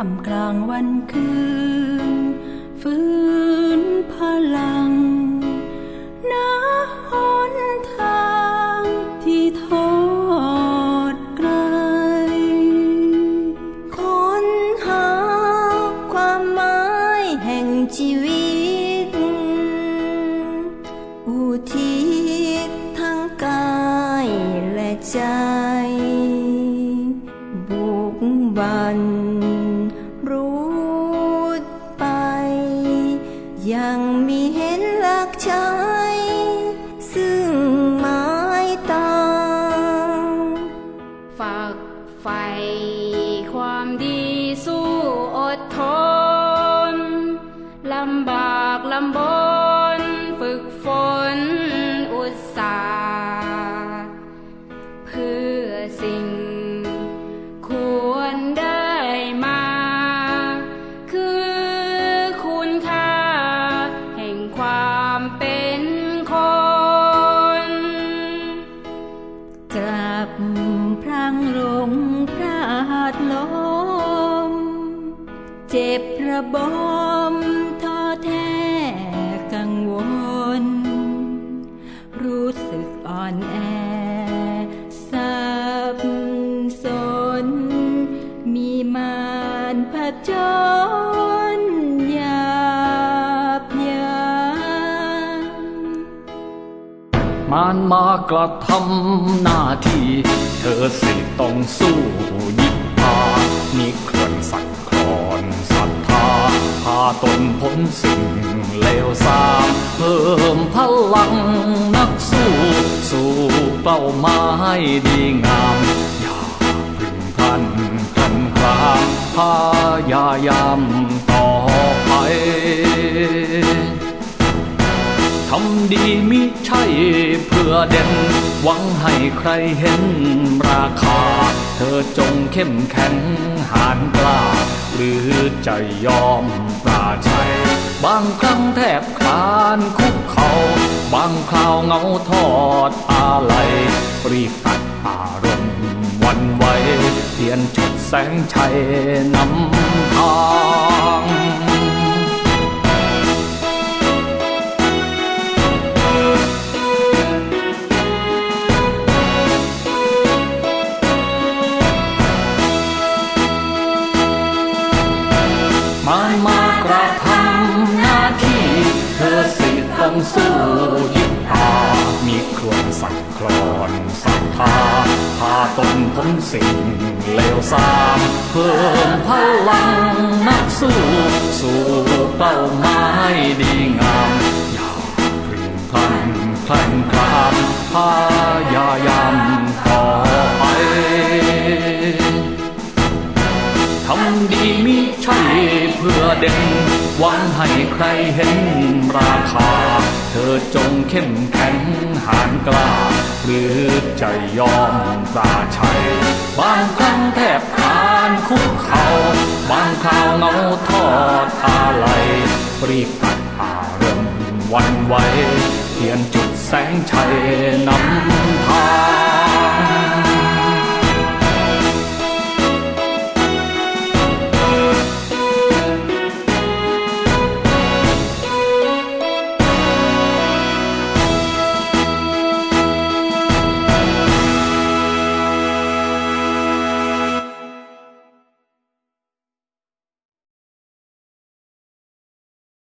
ามกลางวันคืนฟื้นพลังณหนทางที่ทอดไกลค้นหาความหมายแห่งชีวิตอุทิศทั้งกายและใจบุกบันรูดไปยังมีเห็นหลักใจซึ่งหมายตางฝากใฝ่ความดีสู้อดทนลำบากลำบนฝึกฝนอุตสาห์เพื่อสิ่งควรได้มาคือคุณค่าแห่งความเป็นคนกลับพลังลงพระหัตถ์ลมเจ็บระบมท้อแท้กังวลรู้สึกอ่อนแอสับสนมีมารผจญหยาบยามมารมากระทำหน้าที่เธอสิต้องสู้ยิบพามีเคลื่อนสั่นคลอนศรัทธาพาตนพ้นสิ่งเลวทรามเพิ่มพลังนักสู้สู่เป้าหมายดีงามอย่าพึงพลันกลันกลางพยายามต่อไปทำดีมิใช่เพื่อเด่นหวังให้ใครเห็นราคาเธอจงเข้มแข็งหาญกล้าหรือจะยอมปราชัยบางครั้งแทบคลานคุกเข่าบางคราวเหงาทอดอาลัยรีบตัดอารมณ์วันไหวเปลี่ยนจุดแสงชัยนำทางมามากระทำหน้าที่เธอสิต้องสู้ยิบหามีเครื่องสั่นคลอนศรัทธาพาตนพ้นสิ่งเลวทรามเพิ่มพลังนักสู้สู่เป้าหมายดีงามอย่าพึงพลันแคลงคลามพยายามต่อไปทำดีมิใช่เพื่อเด่นหวังให้ใครเห็นราคาเธอจงเข้มแข็งหาญกล้าหรือจะยอมปราชัยบางครั้งแทบคลานคุกเข่าบางคราวเหงาทอดอาลัยรีบตัดอารมณ์วันไหวเปลี่ยนจุดแสงชัยนำทาง